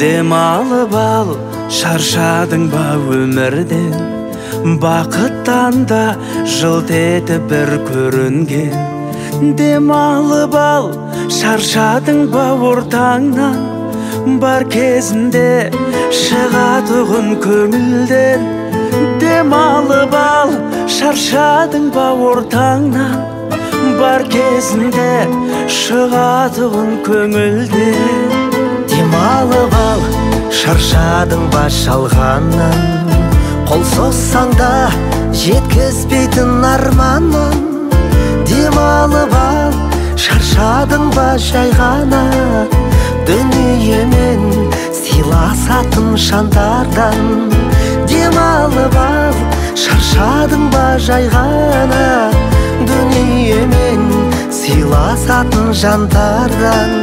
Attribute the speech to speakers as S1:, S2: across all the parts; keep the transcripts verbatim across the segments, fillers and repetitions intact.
S1: Демалып ал, шаршадың ба өмірден, бақыттан да жылт етіп бір көрінген. Демалып ал, шаршадың ба ортаңнан, бар кезінде шығатұғын көңілден. Демалып ал, шаршадың ба ортаңнан, бар кезінде шығатұғын көңілден.
S2: Демалып ал, шаршадың ба шалғаннан, қол соссаң да жеткізбейтін арманын. Демалып ал, шаршадың ба жай ғана дүниемен сыйласатын жандардан. Демалып ал, шаршадың ба жай ғана дүниемен сыйласатын жандардан.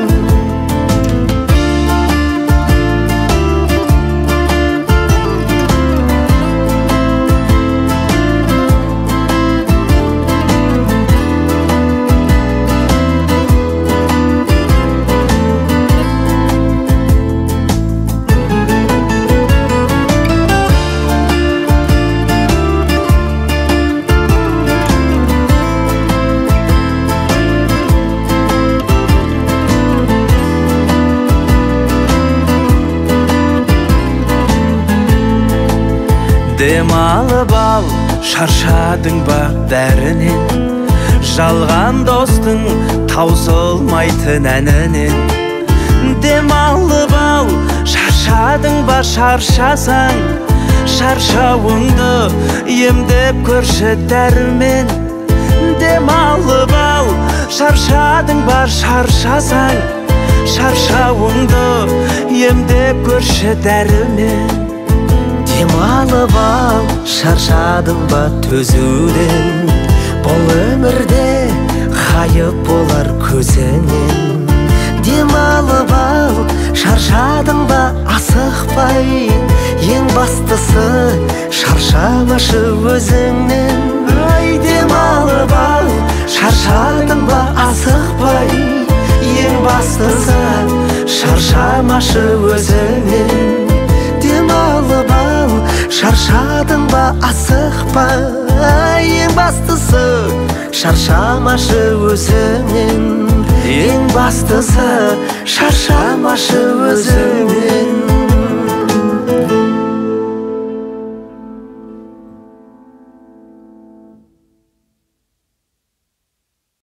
S1: Демалып ал, шаршадың ба бәрінен, жалған достың таусылмайтын әнінен. Демалып ал, шаршадың ба шаршасаң, шаршауыңды емдеп көрші дәрімен. Демалып ал, шаршадың ба шаршасаң, шаршауыңды емдеп көрші дәрімен.
S2: Демалып ал, шаршадың ба төзуден, бұл өмірде ғайып болар көзіңнен. Демалып ал, шаршадың ба асықпай, ең бастысы шаршамашы өзіңнен. Демалып ал, шаршадың ба асықпай, ең бастысы шаршамашы өзіңнен. Демалып ал, шаршадың ба асықпай, ең бастысы шаршамашы өзіңнен. Ең бастысы шарша